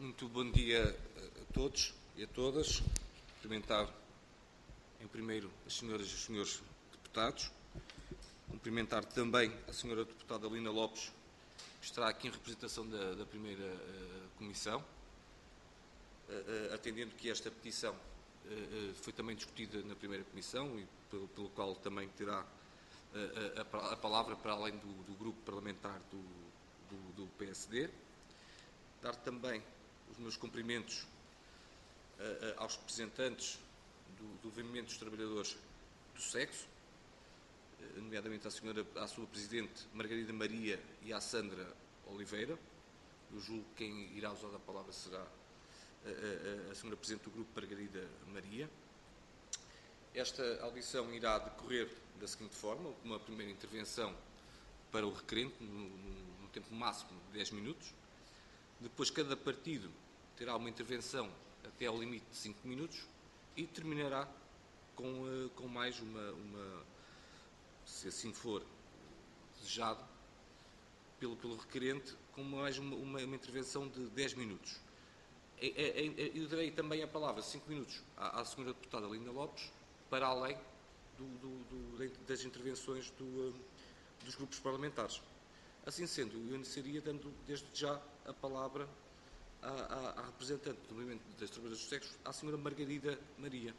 Muito bom dia a todos e a todas. Cumprimentar, em primeiro, as senhoras e os senhores deputados. Cumprimentar também a senhora deputada Lina Lopes, que estará aqui em representação da primeira comissão, atendendo que esta petição foi também discutida na primeira comissão e pelo qual também terá a palavra para além do grupo parlamentar do PSD. Dar também os meus cumprimentos aos representantes do movimento dos trabalhadores do sexo, nomeadamente à sua Presidente Margarida Maria e à Sandra Oliveira. Eu julgo que quem irá usar a palavra será a senhora Presidente do Grupo, Margarida Maria. Esta audição irá decorrer da seguinte forma: uma primeira intervenção para o requerente, no tempo máximo de 10 minutos. Depois, cada partido terá uma intervenção até ao limite de 5 minutos e terminará com mais uma, se assim for desejado pelo requerente, com mais uma intervenção de 10 minutos. Eu darei também a palavra, 5 minutos, à senhora deputada Lina Lopes, para além das intervenções dos grupos parlamentares. Assim sendo, eu iniciaria dando desde já a palavra à representante do movimento das trabalhadoras do sexo, à senhora Margarida Maria.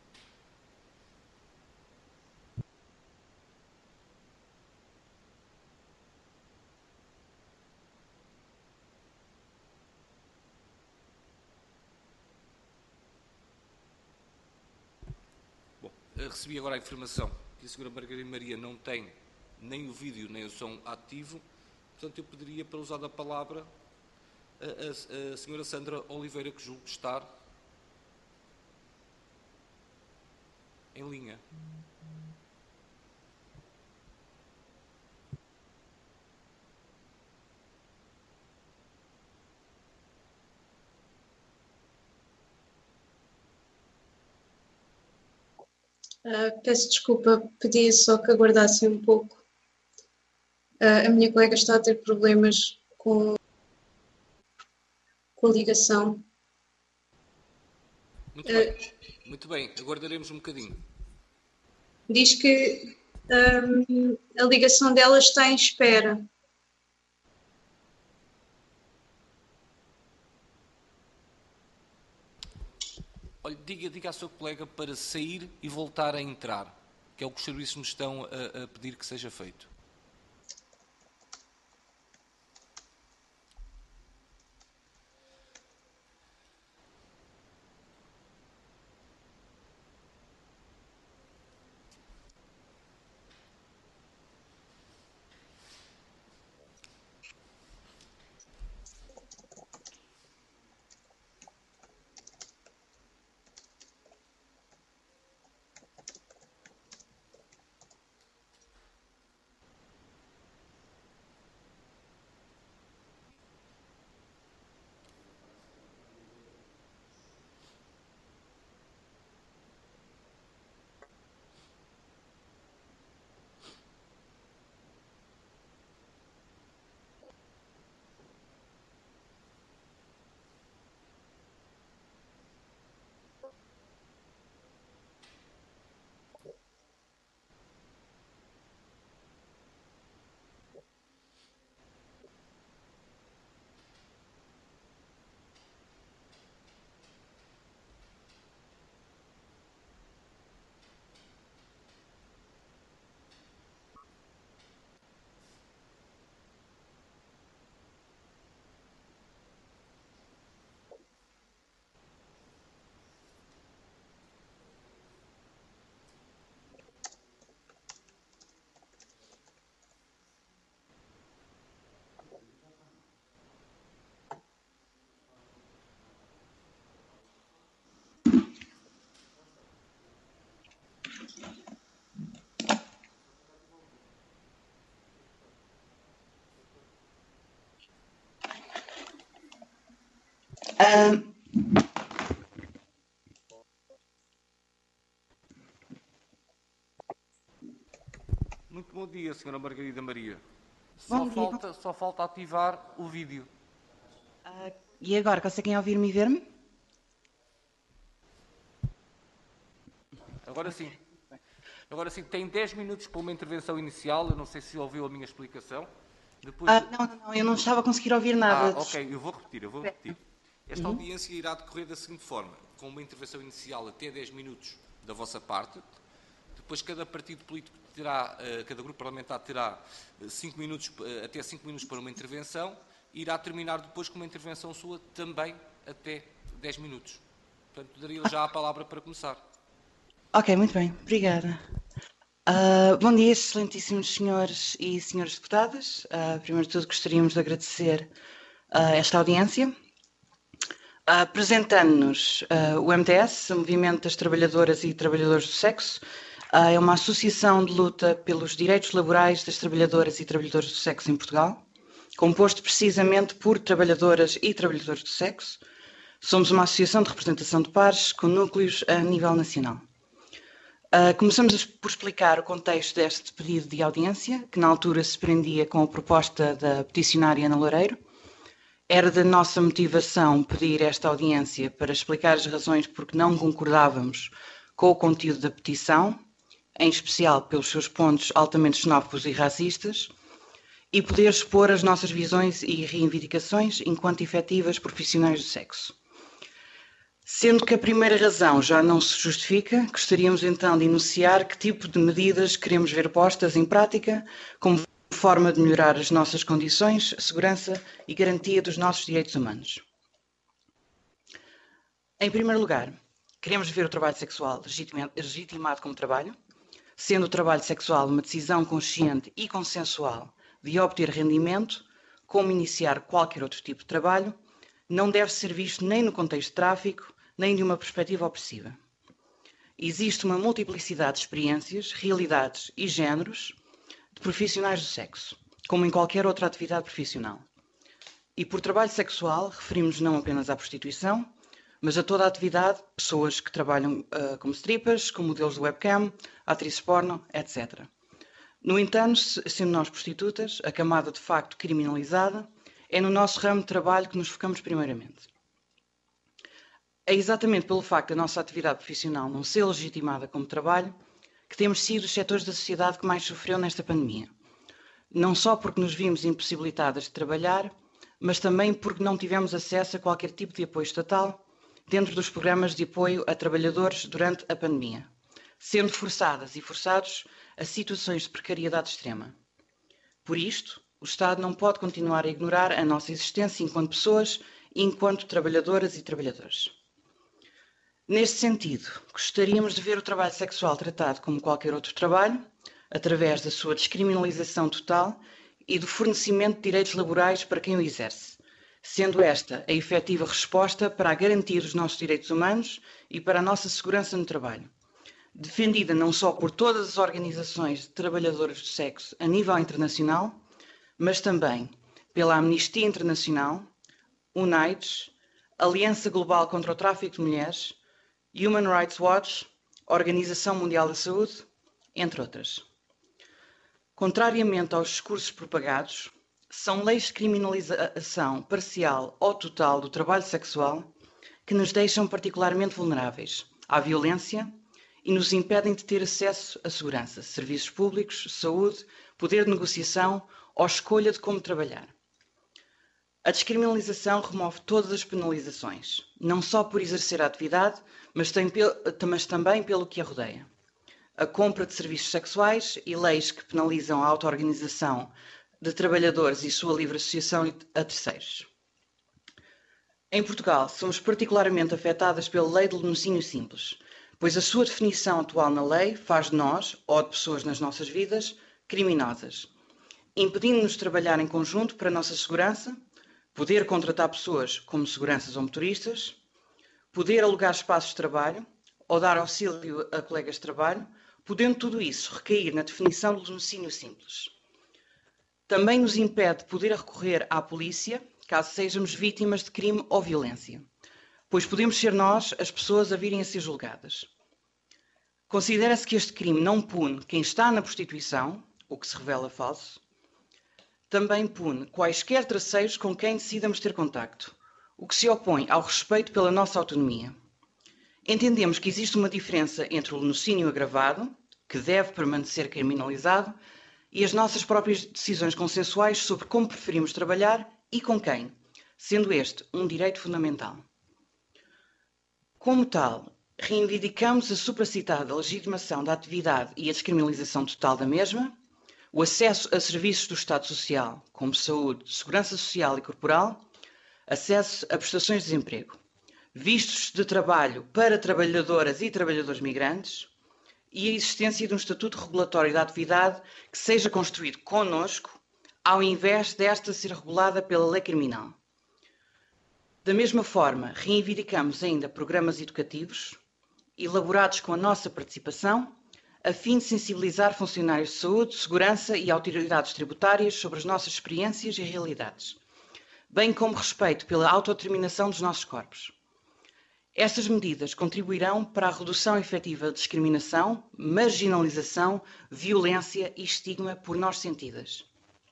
Bom, recebi agora a informação que a senhora Margarida Maria não tem nem o vídeo nem o som ativo, portanto eu pediria para usar a palavra a senhora Sandra Oliveira, que julgo estar em linha. Peço desculpa, pedia só que aguardassem um pouco. A minha colega está a ter problemas com a ligação. Muito bem, aguardaremos um bocadinho. Diz que a ligação dela está em espera. Olha, diga à sua colega para sair e voltar a entrar, que é o que os serviços me estão a pedir que seja feito. Muito bom dia, senhora Margarida Maria. Só falta ativar o vídeo. E agora, conseguem ouvir-me e ver-me? Agora sim. Agora sim, tem 10 minutos para uma intervenção inicial. Eu não sei se ouviu a minha explicação. Depois de... Não, eu não estava a conseguir ouvir nada. Ok, eu vou repetir. Esta audiência irá decorrer da seguinte forma, com uma intervenção inicial até 10 minutos da vossa parte. Depois cada partido político terá, cada grupo parlamentar terá 5 minutos, até 5 minutos para uma intervenção e irá terminar depois com uma intervenção sua também até 10 minutos. Portanto, daria já a palavra para começar. Ok, muito bem, obrigada. Bom dia, excelentíssimos senhores e senhoras deputadas. Primeiro de tudo, gostaríamos de agradecer esta audiência. Apresentando-nos o MTS, o Movimento das Trabalhadoras e Trabalhadores do Sexo, é uma associação de luta pelos direitos laborais das trabalhadoras e trabalhadores do sexo em Portugal, composto precisamente por trabalhadoras e trabalhadores do sexo. Somos uma associação de representação de pares com núcleos a nível nacional. Começamos por explicar o contexto deste pedido de audiência, que na altura se prendia com a proposta da peticionária Ana Loureiro. Era da nossa motivação pedir esta audiência para explicar as razões por que não concordávamos com o conteúdo da petição, em especial pelos seus pontos altamente xenófobos e racistas, e poder expor as nossas visões e reivindicações enquanto efetivas profissionais do sexo. Sendo que a primeira razão já não se justifica, gostaríamos então de enunciar que tipo de medidas queremos ver postas em prática como forma de melhorar as nossas condições, segurança e garantia dos nossos direitos humanos. Em primeiro lugar, queremos ver o trabalho sexual legitimado como trabalho, sendo o trabalho sexual uma decisão consciente e consensual de obter rendimento, como iniciar qualquer outro tipo de trabalho, não deve ser visto nem no contexto de tráfico, nem de uma perspectiva opressiva. Existe uma multiplicidade de experiências, realidades e géneros de profissionais do sexo, como em qualquer outra atividade profissional. E por trabalho sexual referimos não apenas à prostituição, mas a toda a atividade, pessoas que trabalham como strippers, como modelos de webcam, atrizes porno, etc. No entanto, sendo nós prostitutas, a camada de facto criminalizada é no nosso ramo de trabalho que nos focamos primeiramente. É exatamente pelo facto da nossa atividade profissional não ser legitimada como trabalho que temos sido os setores da sociedade que mais sofreu nesta pandemia. Não só porque nos vimos impossibilitadas de trabalhar, mas também porque não tivemos acesso a qualquer tipo de apoio estatal dentro dos programas de apoio a trabalhadores durante a pandemia, sendo forçadas e forçados a situações de precariedade extrema. Por isto, o Estado não pode continuar a ignorar a nossa existência enquanto pessoas e enquanto trabalhadoras e trabalhadores. Neste sentido, gostaríamos de ver o trabalho sexual tratado como qualquer outro trabalho, através da sua descriminalização total e do fornecimento de direitos laborais para quem o exerce, sendo esta a efetiva resposta para a garantia dos nossos direitos humanos e para a nossa segurança no trabalho, defendida não só por todas as organizações de trabalhadores do sexo a nível internacional, mas também pela Amnistia Internacional, UNAIDS, Aliança Global contra o Tráfico de Mulheres, Human Rights Watch, Organização Mundial da Saúde, entre outras. Contrariamente aos discursos propagados, são leis de criminalização parcial ou total do trabalho sexual que nos deixam particularmente vulneráveis à violência e nos impedem de ter acesso à segurança, serviços públicos, saúde, poder de negociação ou escolha de como trabalhar. A descriminalização remove todas as penalizações, não só por exercer a atividade, mas também pelo que a rodeia. A compra de serviços sexuais e leis que penalizam a auto-organização de trabalhadores e sua livre associação a terceiros. Em Portugal, somos particularmente afetadas pela Lei do Laticínio Simples, pois a sua definição atual na lei faz de nós, ou de pessoas nas nossas vidas, criminosas, impedindo-nos de trabalhar em conjunto para a nossa segurança, poder contratar pessoas como seguranças ou motoristas, poder alugar espaços de trabalho ou dar auxílio a colegas de trabalho, podendo tudo isso recair na definição do laticínio simples. Também nos impede de poder recorrer à polícia caso sejamos vítimas de crime ou violência, pois podemos ser nós as pessoas a virem a ser julgadas. Considera-se que este crime não pune quem está na prostituição, o que se revela falso, também pune quaisquer terceiros com quem decidamos ter contacto, o que se opõe ao respeito pela nossa autonomia. Entendemos que existe uma diferença entre o lanicínio agravado, que deve permanecer criminalizado, e as nossas próprias decisões consensuais sobre como preferimos trabalhar e com quem, sendo este um direito fundamental. Como tal, reivindicamos a supracitada legitimação da atividade e a descriminalização total da mesma, o acesso a serviços do Estado Social, como saúde, segurança social e corporal, acesso a prestações de desemprego, vistos de trabalho para trabalhadoras e trabalhadores migrantes e a existência de um estatuto regulatório da atividade que seja construído connosco, ao invés desta ser regulada pela lei criminal. Da mesma forma, reivindicamos ainda programas educativos, elaborados com a nossa participação, a fim de sensibilizar funcionários de saúde, segurança e autoridades tributárias sobre as nossas experiências e realidades, bem como respeito pela autodeterminação dos nossos corpos. Estas medidas contribuirão para a redução efetiva de discriminação, marginalização, violência e estigma por nós sentidas.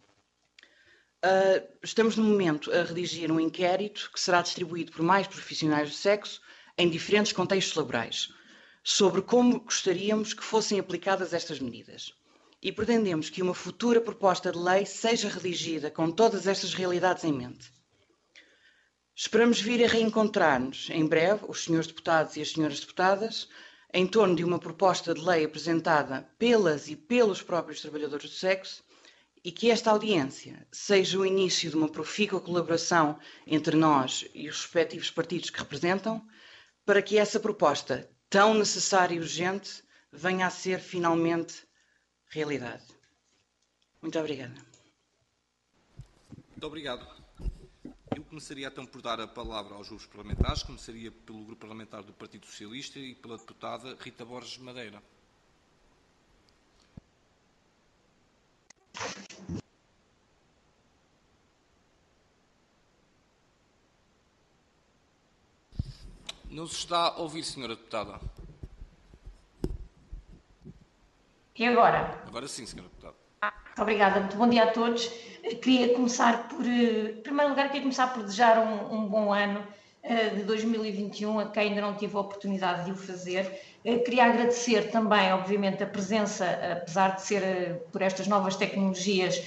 Estamos no momento a redigir um inquérito que será distribuído por mais profissionais do sexo em diferentes contextos laborais, sobre como gostaríamos que fossem aplicadas estas medidas. E pretendemos que uma futura proposta de lei seja redigida com todas estas realidades em mente. Esperamos vir a reencontrar-nos em breve, os senhores deputados e as senhoras deputadas, em torno de uma proposta de lei apresentada pelas e pelos próprios trabalhadores do sexo e que esta audiência seja o início de uma profícua colaboração entre nós e os respectivos partidos que representam, para que essa proposta tão necessária e urgente venha a ser finalmente realidade. Muito obrigada. Muito obrigado. Eu começaria então por dar a palavra aos grupos parlamentares. Começaria pelo grupo parlamentar do Partido Socialista e pela deputada Rita Borges Madeira. Não se está a ouvir, senhora deputada. E agora? Agora sim, senhora deputada. Muito obrigada, muito bom dia a todos. Queria começar por, em primeiro lugar, desejar um bom ano de 2021 a quem ainda não tive a oportunidade de o fazer. Queria agradecer também, obviamente, a presença, apesar de ser por estas novas tecnologias,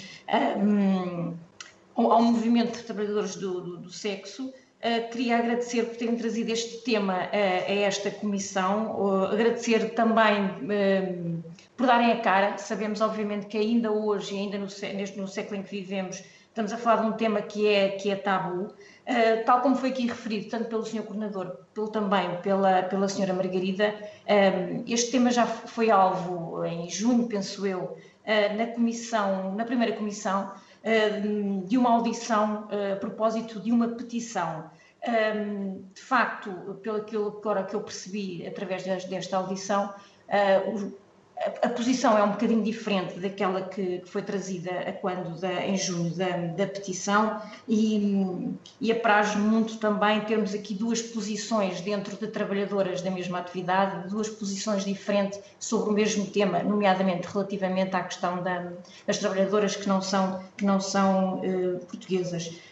ao movimento de trabalhadores do sexo. Queria agradecer por terem trazido este tema a esta comissão, agradecer também por darem a cara. Sabemos, obviamente, que ainda hoje, ainda no século em que vivemos, estamos a falar de um tema que é tabu, tal como foi aqui referido, tanto pelo Sr. Coordenador, também pela Sra. Margarida. Este tema já foi alvo em junho, penso eu, na primeira comissão, de uma audição a propósito de uma petição. De facto, pelo aquilo que eu percebi através desta audição, a posição é um bocadinho diferente daquela que foi trazida em junho da petição e apraz muito também termos aqui duas posições dentro de trabalhadoras da mesma atividade, duas posições diferentes sobre o mesmo tema, nomeadamente relativamente à questão das trabalhadoras que não são portuguesas.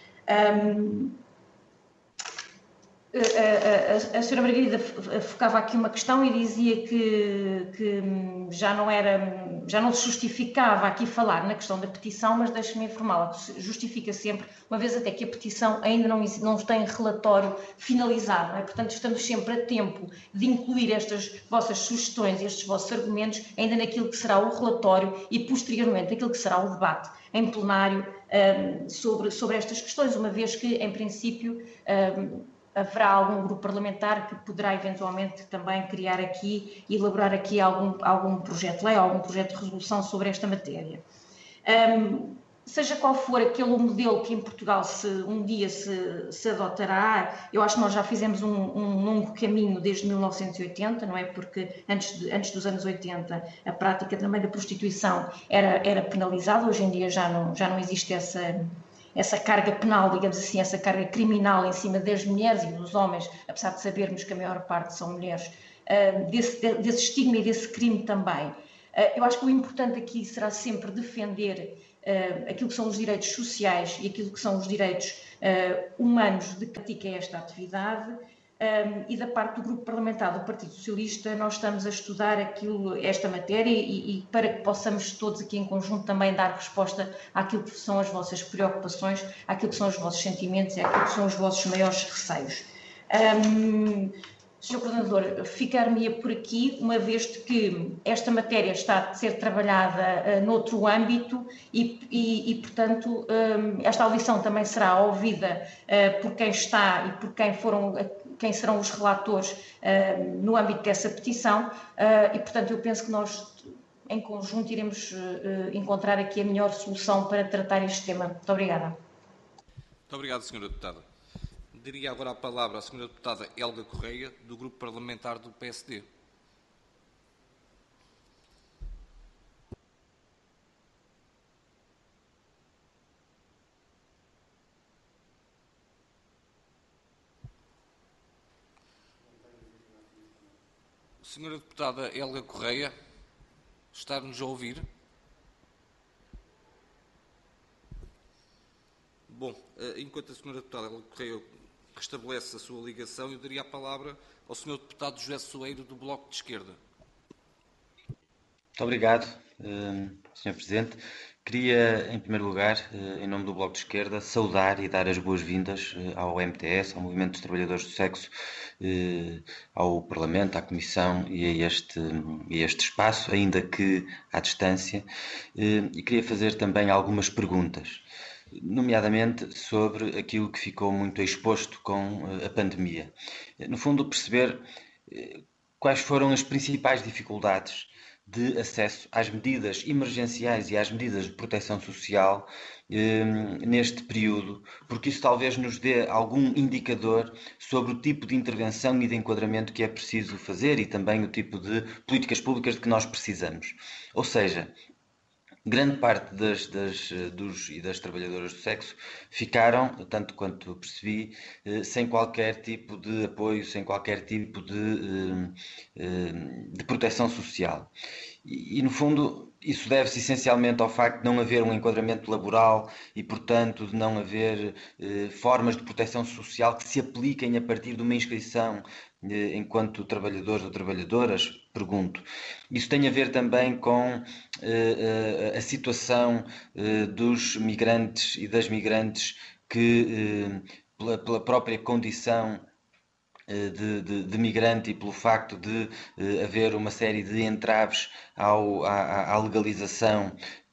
A Sra. Margarida focava aqui uma questão e dizia que já não se justificava aqui falar na questão da petição, mas deixe-me informá-la que se justifica sempre, uma vez até que a petição ainda não tem relatório finalizado, não é? Portanto, estamos sempre a tempo de incluir estas vossas sugestões, estes vossos argumentos, ainda naquilo que será o relatório e, posteriormente, aquilo que será o debate em plenário sobre estas questões, uma vez que, em princípio, haverá algum grupo parlamentar que poderá eventualmente também criar aqui e elaborar aqui algum projeto de lei, algum projeto de resolução sobre esta matéria. Seja qual for aquele modelo que em Portugal um dia se adotará, eu acho que nós já fizemos um longo caminho desde 1980, não é? Porque antes dos anos 80 a prática também da prostituição era penalizada, hoje em dia já não existe essa carga penal, digamos assim, essa carga criminal em cima das mulheres e dos homens, apesar de sabermos que a maior parte são mulheres, desse estigma e desse crime também. Eu acho que o importante aqui será sempre defender aquilo que são os direitos sociais e aquilo que são os direitos humanos de que pratica esta atividade. E da parte do Grupo Parlamentar do Partido Socialista, nós estamos a estudar esta matéria e para que possamos todos aqui em conjunto também dar resposta àquilo que são as vossas preocupações, àquilo que são os vossos sentimentos e àquilo que são os vossos maiores receios. Sr. Coordenador, ficar-me-ia por aqui, uma vez de que esta matéria está a ser trabalhada noutro âmbito e portanto, esta audição também será ouvida por quem está e por quem serão os relatores no âmbito dessa petição e, portanto, eu penso que nós, em conjunto, iremos encontrar aqui a melhor solução para tratar este tema. Muito obrigada. Muito obrigado, Sra. Deputada. Daria agora a palavra à Sra. Deputada Helga Correia, do Grupo Parlamentar do PSD. Sra. Deputada Helga Correia, está-nos a ouvir? Bom, enquanto a Sra. Deputada Helga Correia restabelece a sua ligação, eu daria a palavra ao Sr. Deputado José Soeiro, do Bloco de Esquerda. Muito obrigado, Sr. Presidente. Queria, em primeiro lugar, em nome do Bloco de Esquerda, saudar e dar as boas-vindas ao MTS, ao Movimento dos Trabalhadores do Sexo, ao Parlamento, à Comissão e a este espaço, ainda que à distância. E queria fazer também algumas perguntas, nomeadamente sobre aquilo que ficou muito exposto com a pandemia. No fundo, perceber quais foram as principais dificuldades de acesso às medidas emergenciais e às medidas de proteção social neste período, porque isso talvez nos dê algum indicador sobre o tipo de intervenção e de enquadramento que é preciso fazer e também o tipo de políticas públicas de que nós precisamos. Ou seja, grande parte dos e das trabalhadoras do sexo ficaram, tanto quanto percebi, sem qualquer tipo de apoio, sem qualquer tipo de proteção social. E, no fundo, isso deve-se essencialmente ao facto de não haver um enquadramento laboral e, portanto, de não haver formas de proteção social que se apliquem a partir de uma inscrição enquanto trabalhadores ou trabalhadoras, pergunto. Isso tem a ver também com a situação dos migrantes e das migrantes que, pela própria condição de migrante e pelo facto de haver uma série de entraves à legalização,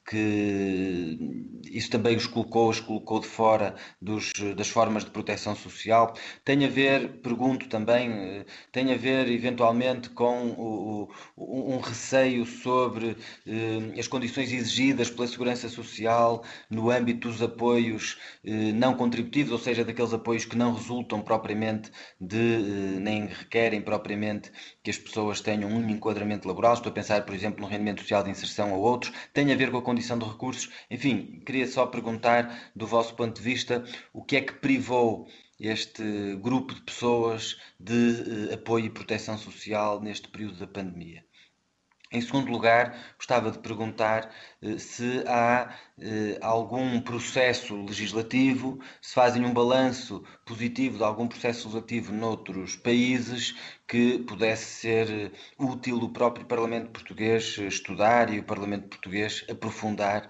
que isso também os colocou de fora das formas de proteção social. Tem a ver, pergunto também, tem a ver eventualmente com um receio sobre as condições exigidas pela Segurança Social no âmbito dos apoios não contributivos, ou seja, daqueles apoios que não resultam propriamente nem requerem propriamente que as pessoas tenham um enquadramento laboral. Estou a pensar, por exemplo, no rendimento social de inserção ou outros. Tem a ver com a condição de recursos. Enfim, queria só perguntar, do vosso ponto de vista, o que é que privou este grupo de pessoas de apoio e proteção social neste período da pandemia. Em segundo lugar, gostava de perguntar se há algum processo legislativo, se fazem um balanço positivo de algum processo legislativo noutros países que pudesse ser útil o próprio Parlamento Português estudar e o Parlamento Português aprofundar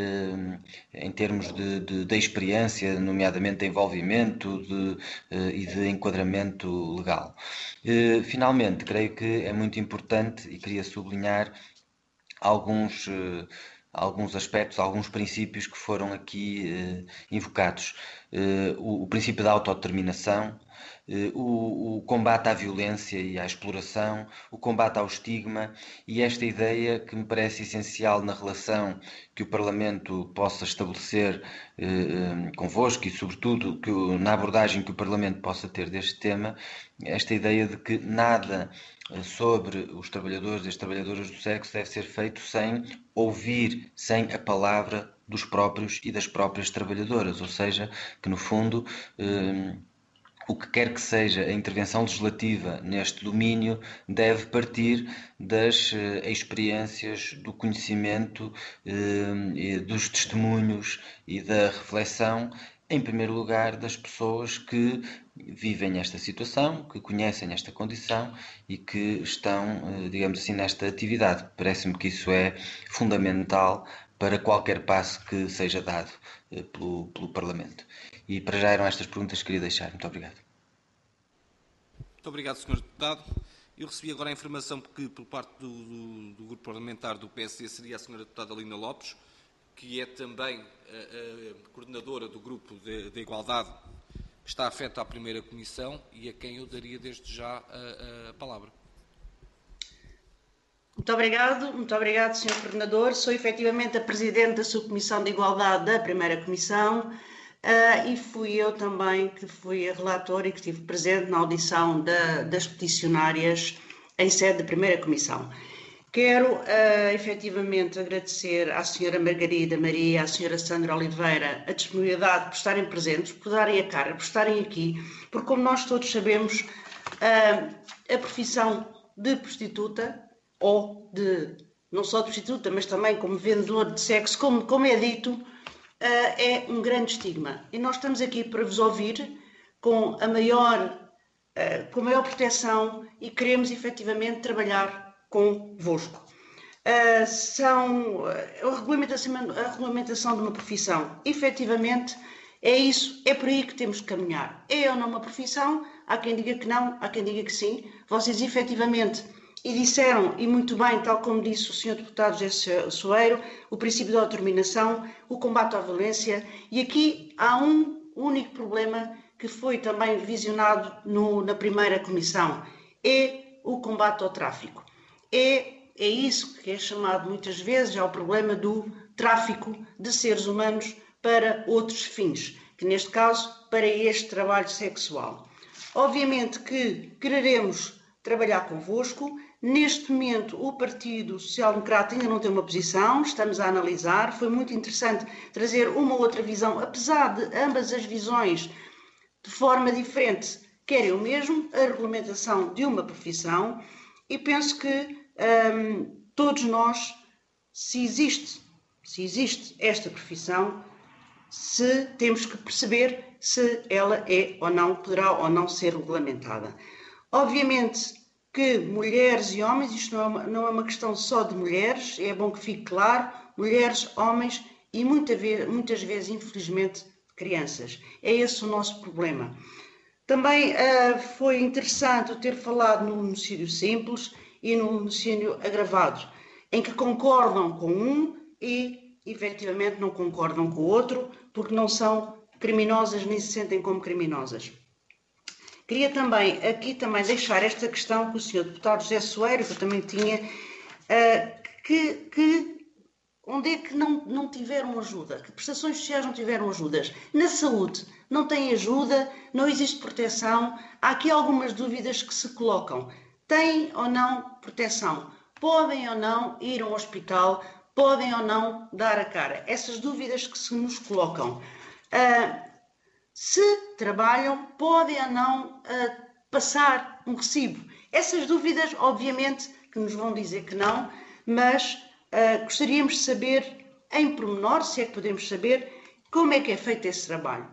em termos de experiência, nomeadamente de envolvimento e de enquadramento legal. Finalmente, creio que é muito importante e queria sublinhar alguns aspectos, alguns princípios que foram aqui invocados. O princípio da autodeterminação, o combate à violência e à exploração, o combate ao estigma e esta ideia que me parece essencial na relação que o Parlamento possa estabelecer convosco e, sobretudo, na abordagem que o Parlamento possa ter deste tema, esta ideia de que nada sobre os trabalhadores e as trabalhadoras do sexo deve ser feito sem ouvir, sem a palavra dos próprios e das próprias trabalhadoras, ou seja, que no fundo o que quer que seja a intervenção legislativa neste domínio deve partir das experiências, do conhecimento, dos testemunhos e da reflexão, em primeiro lugar, das pessoas que vivem esta situação, que conhecem esta condição e que estão, digamos assim, nesta atividade. Parece-me que isso é fundamental para qualquer passo que seja dado pelo Parlamento. E para já eram estas perguntas que queria deixar. Muito obrigado. Muito obrigado, Sr. Deputado. Eu recebi agora a informação que, por parte do Grupo Parlamentar do PSD, seria a Sra. Deputada Lina Lopes, que é também a coordenadora do Grupo de Igualdade, que está afeta à primeira comissão e a quem eu daria desde já a palavra. Muito obrigado, Sr. Coordenador. Sou efetivamente a Presidente da Subcomissão de Igualdade da primeira comissão e fui eu também que fui a relatora e que estive presente na audição das peticionárias em sede da primeira comissão. Quero efetivamente agradecer à Sra. Margarida Maria e à Sra. Sandra Oliveira a disponibilidade por estarem presentes, por darem a cara, por estarem aqui, porque como nós todos sabemos, a profissão de prostituta, ou de, não só de prostituta, mas também como vendedor de sexo, como é dito, é um grande estigma. E nós estamos aqui para vos ouvir com a maior proteção e queremos efetivamente trabalhar convosco. A regulamentação de uma profissão, efetivamente, é isso, é por aí que temos que caminhar. É ou não uma profissão? Há quem diga que não, há quem diga que sim. Vocês efetivamente, e disseram, e muito bem, tal como disse o Sr. Deputado José Soeiro, o princípio da autodeterminação, o combate à violência, e aqui há um único problema que foi também visionado na primeira comissão, é o combate ao tráfico. É isso que é chamado muitas vezes, é o problema do tráfico de seres humanos para outros fins, que neste caso, para este trabalho sexual. Obviamente que quereremos trabalhar convosco. Neste momento, o Partido Social Democrata ainda não tem uma posição, estamos a analisar. Foi muito interessante trazer uma outra visão, apesar de ambas as visões, de forma diferente, querem o mesmo, a regulamentação de uma profissão, e penso que todos nós, se existe esta profissão, temos que perceber se ela é ou não, poderá ou não ser regulamentada. Obviamente que mulheres e homens, isto não é uma questão só de mulheres, é bom que fique claro, mulheres, homens e muitas vezes, infelizmente, crianças. É esse o nosso problema. Também foi interessante eu ter falado no homicídio simples e no homicídio agravado, em que concordam com um e, efetivamente, não concordam com o outro, porque não são criminosas nem se sentem como criminosas. Queria também deixar esta questão com o Sr. Deputado José Soeiro, que eu também tinha, onde é que não tiveram ajuda? Que prestações sociais não tiveram ajudas? Na saúde não tem ajuda, não existe proteção. Há aqui algumas dúvidas que se colocam. Têm ou não proteção? Podem ou não ir ao hospital? Podem ou não dar a cara? Essas dúvidas que se nos colocam. Se trabalham, podem ou não passar um recibo? Essas dúvidas, obviamente, que nos vão dizer que não, mas gostaríamos de saber, em pormenor, se é que podemos saber, como é que é feito esse trabalho.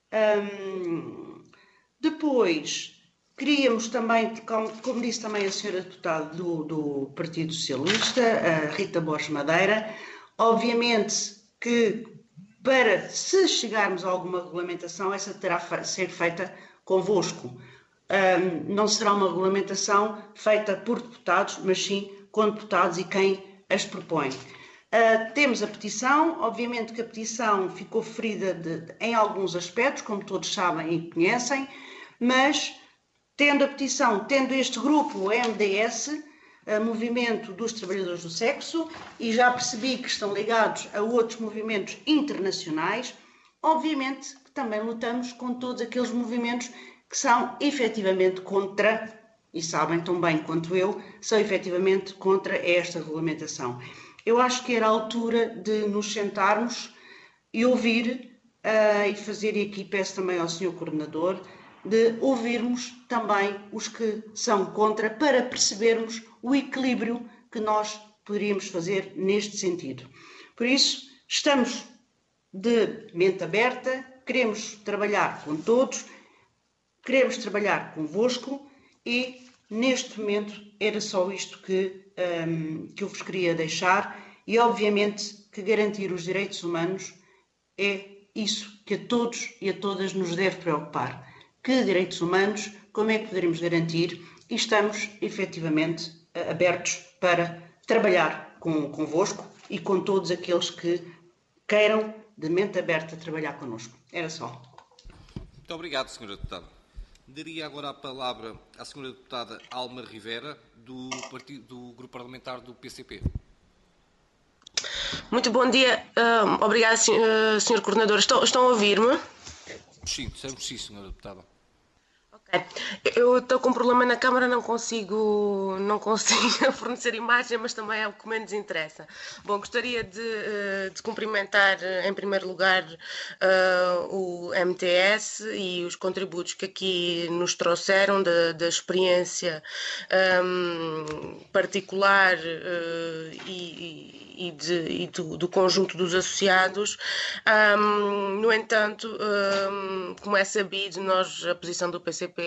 Depois, queríamos também, como disse também a senhora deputada do Partido Socialista, a Rita Borges Madeira, obviamente que para, se chegarmos a alguma regulamentação, essa terá de ser feita convosco. Não será uma regulamentação feita por deputados, mas sim com deputados e quem as propõe. Temos a petição, obviamente que a petição ficou ferida em alguns aspectos, como todos sabem e conhecem, mas tendo a petição, tendo este grupo, o MDS, Movimento dos Trabalhadores do Sexo, e já percebi que estão ligados a outros movimentos internacionais, obviamente que também lutamos com todos aqueles movimentos que são efetivamente contra, e sabem tão bem quanto eu, são efetivamente contra esta regulamentação. Eu acho que era a altura de nos sentarmos e ouvir e fazer, e aqui peço também ao Sr. Coordenador, de ouvirmos também os que são contra, para percebermos o equilíbrio que nós poderíamos fazer neste sentido. Por isso, estamos de mente aberta, queremos trabalhar com todos, queremos trabalhar convosco e, neste momento, era só isto que eu vos queria deixar e, obviamente, que garantir os direitos humanos é isso que a todos e a todas nos deve preocupar. Que direitos humanos, como é que poderemos garantir? E estamos, efetivamente, abertos para trabalhar convosco e com todos aqueles que queiram, de mente aberta, trabalhar connosco. Era só. Muito obrigado, Sra. Deputada. Daria agora a palavra à Sra. Deputada Alma Rivera, do Grupo Parlamentar do PCP. Muito bom dia. Obrigada, Sr. Coordenador. Estão a ouvir-me? Sim, sim, Sra. Deputada. Ok. Eu estou com um problema na câmara, não consigo fornecer imagem, mas também é o que menos interessa. Bom, gostaria de cumprimentar, em primeiro lugar, o MTS e os contributos que aqui nos trouxeram da experiência particular e do conjunto dos associados. No entanto, como é sabido, a posição do PCP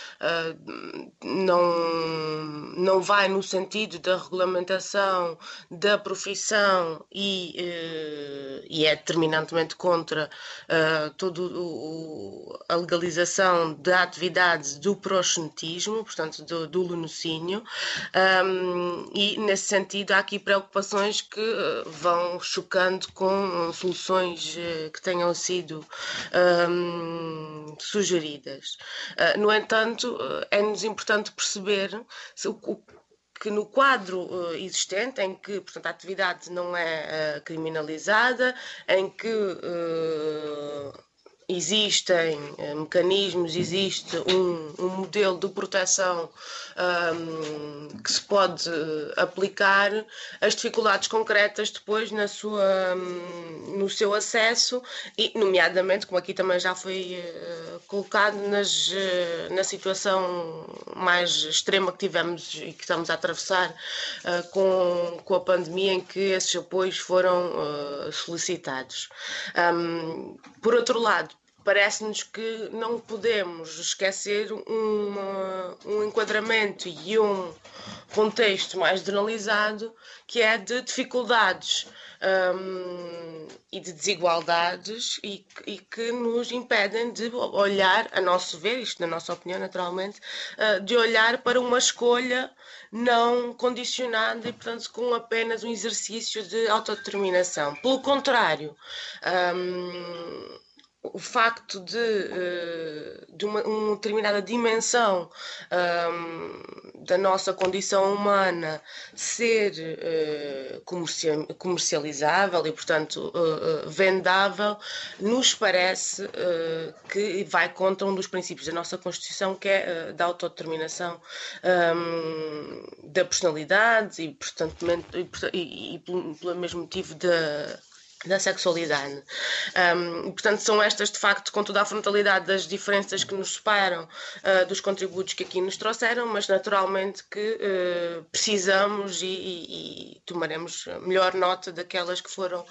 não vai no sentido da regulamentação da profissão e é determinantemente contra toda a legalização da atividade do proxenetismo, portanto do lunocínio, e nesse sentido há aqui preocupações que vão chocando com soluções que tenham sido sugeridas. No entanto, é-nos importante perceber que no quadro existente, em que, portanto, a atividade não é criminalizada, em que existem mecanismos, existe um modelo de proteção que se pode aplicar, as dificuldades concretas depois no seu acesso e, nomeadamente, como aqui também já foi colocado, na situação mais extrema que tivemos e que estamos a atravessar com a pandemia, em que esses apoios foram solicitados. Por outro lado, parece-nos que não podemos esquecer um enquadramento e um contexto mais generalizado, que é de dificuldades e de desigualdades e que nos impedem de olhar, a nosso ver, isto na nossa opinião naturalmente, de olhar para uma escolha não condicionada e, portanto, com apenas um exercício de autodeterminação. Pelo contrário, o facto de uma determinada dimensão da nossa condição humana ser comercializável e, portanto, vendável, nos parece que vai contra um dos princípios da nossa Constituição, que é da autodeterminação da personalidade e, portanto, e pelo mesmo motivo da sexualidade. Portanto, são estas, de facto, com toda a frontalidade das diferenças que nos separam dos contributos que aqui nos trouxeram, mas naturalmente que precisamos e tomaremos melhor nota daqueles que foram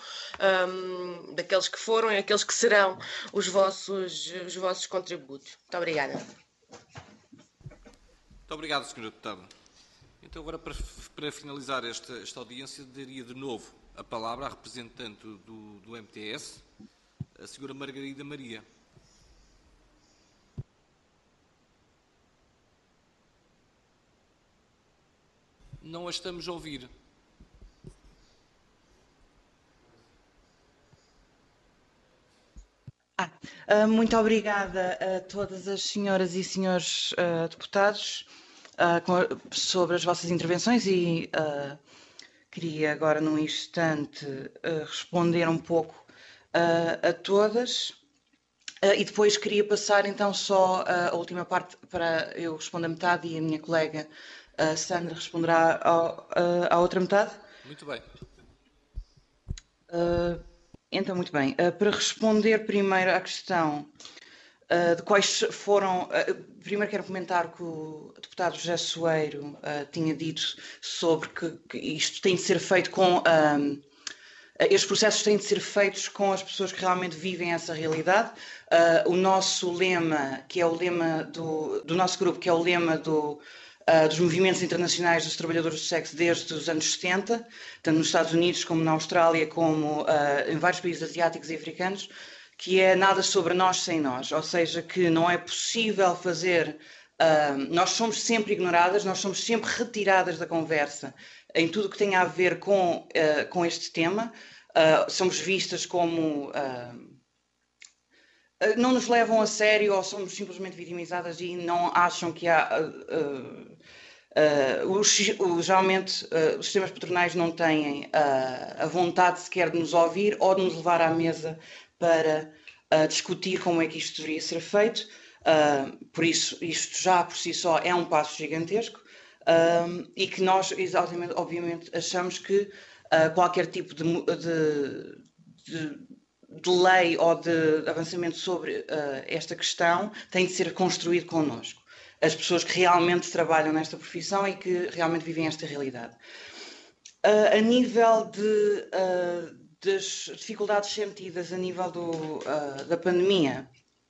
e aqueles que serão os vossos contributos. Muito obrigada. Muito obrigado, Sra. Deputada. Então, agora, para finalizar esta audiência, daria de novo a palavra à representante do MTS, a Sra. Margarida Maria. Não a estamos a ouvir. Muito obrigada a todas as senhoras e senhores deputados sobre as vossas intervenções e queria agora num instante responder um pouco a todas e depois queria passar então só a última parte para eu responder a metade e a minha colega Sandra responderá à outra metade. Muito bem. Então, muito bem. Para responder primeiro à questão de quais foram... primeiro quero comentar que o deputado José Soeiro tinha dito sobre que isto tem de ser feito com... estes processos têm de ser feitos com as pessoas que realmente vivem essa realidade. O nosso lema, que é o lema do nosso grupo, que é o lema dos movimentos internacionais dos trabalhadores do sexo desde os anos 70, tanto nos Estados Unidos como na Austrália, como em vários países asiáticos e africanos, que é nada sobre nós sem nós, ou seja, que não é possível fazer... nós somos sempre ignoradas, nós somos sempre retiradas da conversa em tudo o que tem a ver com este tema. Somos vistas como... não nos levam a sério ou somos simplesmente vitimizadas e não acham que há... geralmente os sistemas patronais não têm a vontade sequer de nos ouvir ou de nos levar à mesa para discutir como é que isto deveria ser feito. Por isso, isto já por si só é um passo gigantesco e que nós, obviamente, achamos que qualquer tipo de lei ou de avançamento sobre esta questão tem de ser construído connosco. As pessoas que realmente trabalham nesta profissão e que realmente vivem esta realidade. A nível das dificuldades sentidas a nível da pandemia,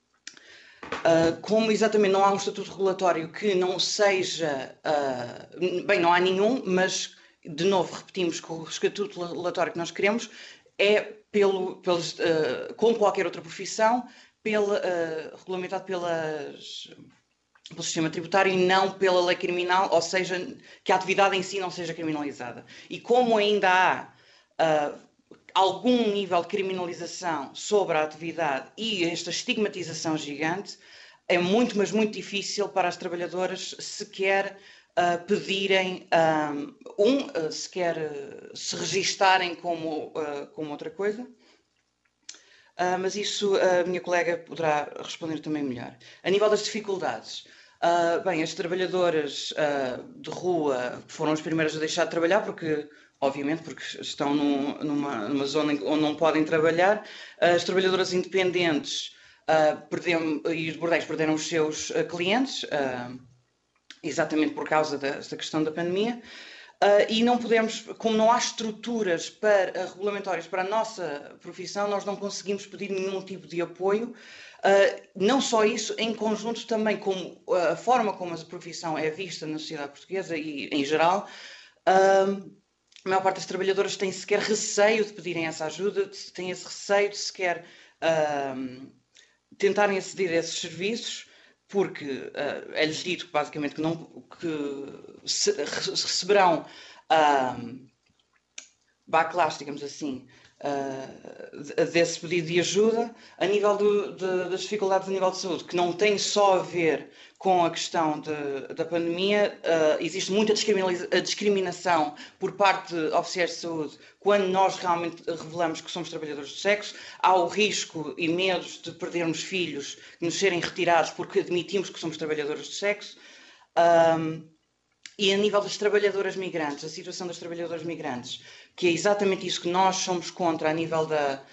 como exatamente não há um estatuto regulatório que não seja... bem, não há nenhum, mas, de novo, repetimos que o estatuto regulatório que nós queremos é como qualquer outra profissão, regulamentado pelo sistema tributário e não pela lei criminal, ou seja, que a atividade em si não seja criminalizada. E como ainda há algum nível de criminalização sobre a atividade e esta estigmatização gigante, é muito, mas muito difícil para as trabalhadoras sequer pedirem, sequer se registarem como outra coisa. Mas isso a minha colega poderá responder também melhor. A nível das dificuldades, bem, as trabalhadoras de rua foram as primeiras a deixar de trabalhar porque... obviamente, porque estão numa zona onde não podem trabalhar. As trabalhadoras independentes e os bordéis perderam os seus clientes, exatamente por causa desta questão da pandemia. E não podemos, como não há estruturas regulamentórias para a nossa profissão, nós não conseguimos pedir nenhum tipo de apoio. Não só isso, em conjunto também com a forma como a profissão é vista na sociedade portuguesa e em geral, a maior parte das trabalhadoras tem sequer receio de pedirem essa ajuda, tem esse receio de sequer tentarem aceder a esses serviços, porque é-lhes dito basicamente que receberão backlash, digamos assim, desse pedido de ajuda. A nível das dificuldades a nível de saúde, que não tem só a ver com a questão da pandemia, existe muita discriminação por parte de oficiais de saúde quando nós realmente revelamos que somos trabalhadores do sexo. Há o risco e medos de perdermos filhos, de nos serem retirados porque admitimos que somos trabalhadores do sexo. E a nível das trabalhadoras migrantes, a situação das trabalhadoras migrantes, que é exatamente isso que nós somos contra a nível da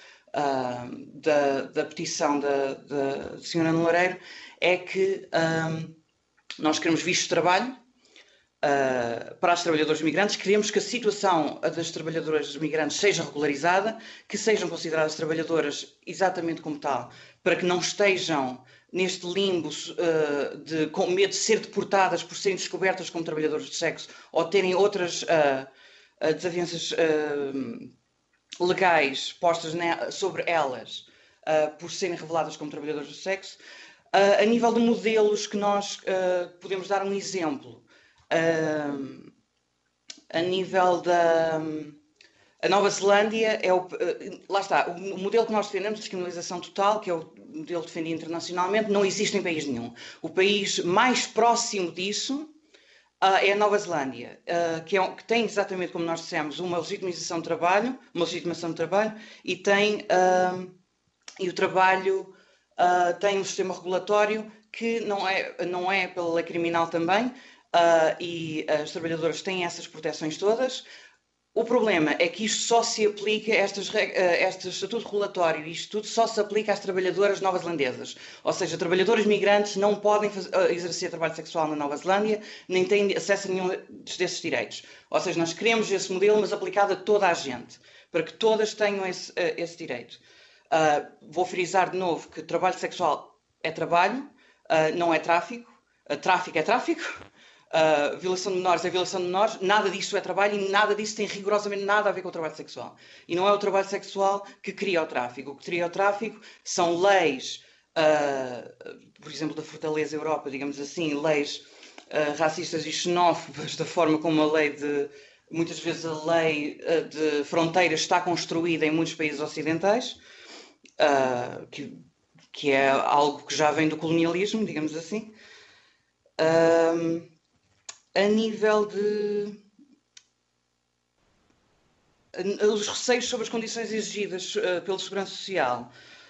petição da senhora Ana Loureiro, é que nós queremos visto de trabalho para as trabalhadoras migrantes, queremos que a situação das trabalhadoras migrantes seja regularizada, que sejam consideradas trabalhadoras exatamente como tal, para que não estejam neste limbo com medo de ser deportadas por serem descobertas como trabalhadoras de sexo ou terem outras desavenças legais postas sobre elas por serem reveladas como trabalhadoras do sexo. A nível de modelos que nós podemos dar um exemplo, a nível a Nova Zelândia lá está, o modelo que nós defendemos de descriminalização total, que é o modelo defendido internacionalmente, não existe em país nenhum. O país mais próximo disso é a Nova Zelândia, que tem exatamente como nós dissemos uma legitimação de trabalho, e e o trabalho tem um sistema regulatório que não é pela lei criminal também, e as trabalhadoras têm essas proteções todas. O problema é que isto só se aplica, este estatuto regulatório, isto tudo só se aplica às trabalhadoras nova-zelandesas. Ou seja, trabalhadoras migrantes não podem exercer trabalho sexual na Nova Zelândia, nem têm acesso a nenhum desses direitos. Ou seja, nós queremos esse modelo, mas aplicado a toda a gente, para que todas tenham esse direito. Vou frisar de novo que trabalho sexual é trabalho, não é tráfico. Tráfico é tráfico. Violação de menores é violação de menores, nada disso é trabalho e nada disso tem rigorosamente nada a ver com o trabalho sexual. E não é o trabalho sexual que cria o tráfico. O que cria o tráfico são leis, por exemplo, da Fortaleza Europa, digamos assim, leis racistas e xenófobas, da forma como muitas vezes a lei de fronteiras está construída em muitos países ocidentais, que é algo que já vem do colonialismo, digamos assim. A nível de os receios sobre as condições exigidas pela Segurança Social,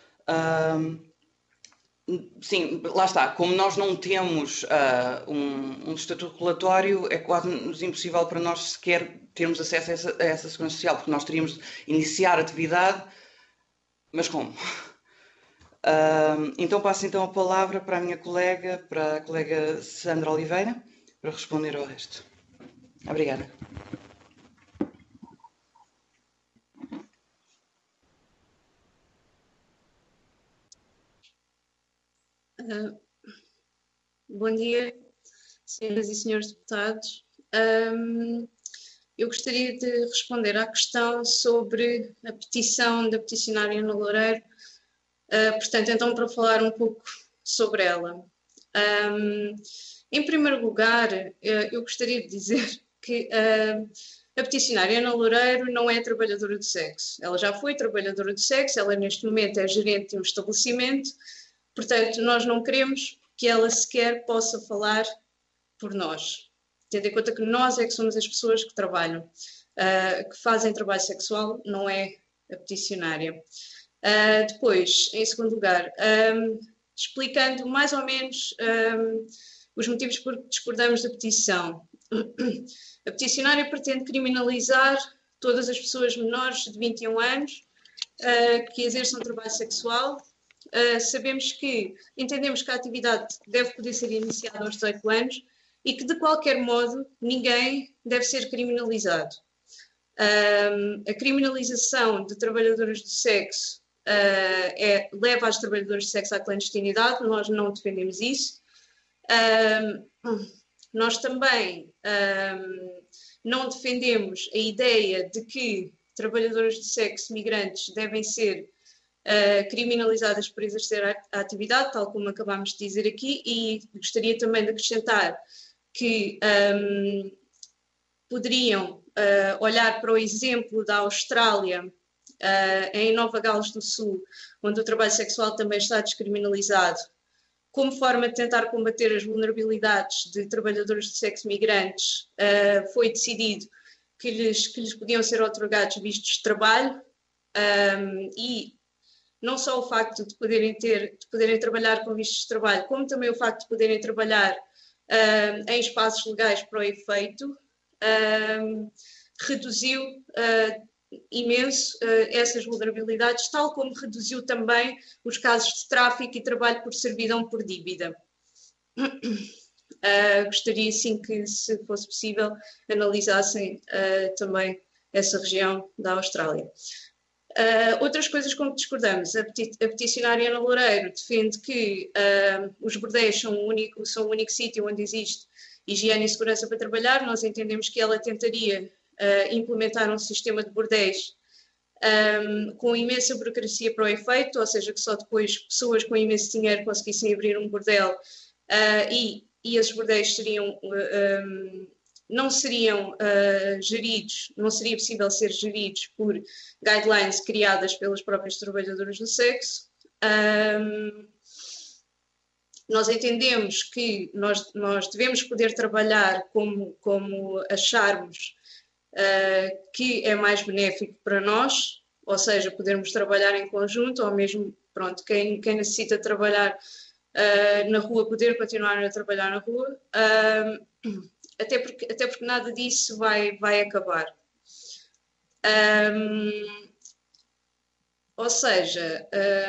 sim, lá está, como nós não temos um estatuto regulatório, é quase impossível para nós sequer termos acesso a essa Segurança Social, porque nós teríamos de iniciar a atividade, mas como? Então passo então a palavra para a colega Sandra Oliveira, para responder ao resto. Obrigada. Bom dia, senhoras e senhores deputados. Eu gostaria de responder à questão sobre a petição da peticionária Ana Loureiro. Portanto, então, para falar um pouco sobre ela. Em primeiro lugar, eu gostaria de dizer que a peticionária Ana Loureiro não é trabalhadora de sexo. Ela já foi trabalhadora de sexo, ela neste momento é gerente de um estabelecimento, portanto, nós não queremos que ela sequer possa falar por nós. Tendo em conta que nós é que somos as pessoas que trabalham, que fazem trabalho sexual, não é a peticionária. Depois, em segundo lugar, explicando mais ou menos os motivos por que discordamos da petição. A peticionária pretende criminalizar todas as pessoas menores de 21 anos que exerçam trabalho sexual. Entendemos que a atividade deve poder ser iniciada aos 18 anos e que, de qualquer modo, ninguém deve ser criminalizado. A criminalização de trabalhadoras do sexo leva as trabalhadoras de sexo à clandestinidade, nós não defendemos isso. Nós também não defendemos a ideia de que trabalhadoras de sexo migrantes devem ser criminalizadas por exercer a atividade, tal como acabámos de dizer aqui, e gostaria também de acrescentar que poderiam olhar para o exemplo da Austrália, em Nova Gales do Sul, onde o trabalho sexual também está descriminalizado, como forma de tentar combater as vulnerabilidades de trabalhadores de sexo migrantes, foi decidido que lhes podiam ser otorgados vistos de trabalho, e não só o facto de poderem trabalhar com vistos de trabalho, como também o facto de poderem trabalhar em espaços legais para o efeito, reduziu imenso essas vulnerabilidades, tal como reduziu também os casos de tráfico e trabalho por servidão por dívida. Gostaria sim que, se fosse possível, analisassem também essa região da Austrália. Outras coisas com que discordamos: a peticionária Ana Loureiro defende que os bordéis são o único sítio onde existe higiene e segurança para trabalhar. Nós entendemos que ela tentaria implementar um sistema de bordéis com imensa burocracia para o efeito, ou seja, que só depois pessoas com imenso dinheiro conseguissem abrir um bordel, e esses bordéis não seriam geridos, não seria possível ser geridos por guidelines criadas pelas próprias trabalhadoras do sexo. Nós entendemos que nós devemos poder trabalhar como acharmos que é mais benéfico para nós, ou seja, podermos trabalhar em conjunto, ou mesmo, pronto, quem necessita trabalhar na rua, poder continuar a trabalhar na rua, até porque nada disso vai acabar. Ou seja,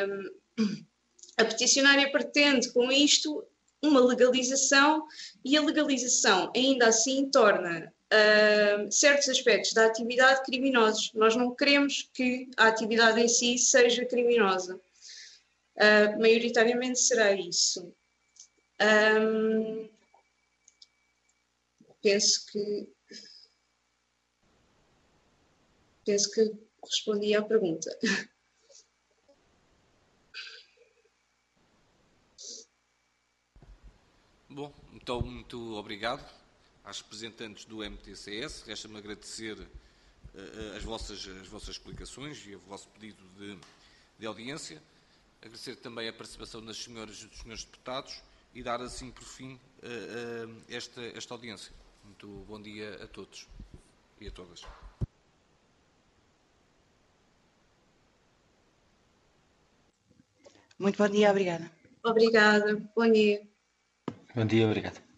a peticionária pretende com isto uma legalização, e a legalização ainda assim torna certos aspectos da atividade criminosos. Nós não queremos que a atividade em si seja criminosa. Maioritariamente será isso. Penso que respondi à pergunta. Bom, então muito obrigado às representantes do MTCS. Resta-me agradecer as vossas explicações e o vosso pedido de audiência. Agradecer também a participação das senhoras e dos senhores deputados e dar assim por fim esta audiência. Muito bom dia a todos e a todas. Muito bom dia, obrigada. Obrigada, bom dia. Bom dia, obrigado.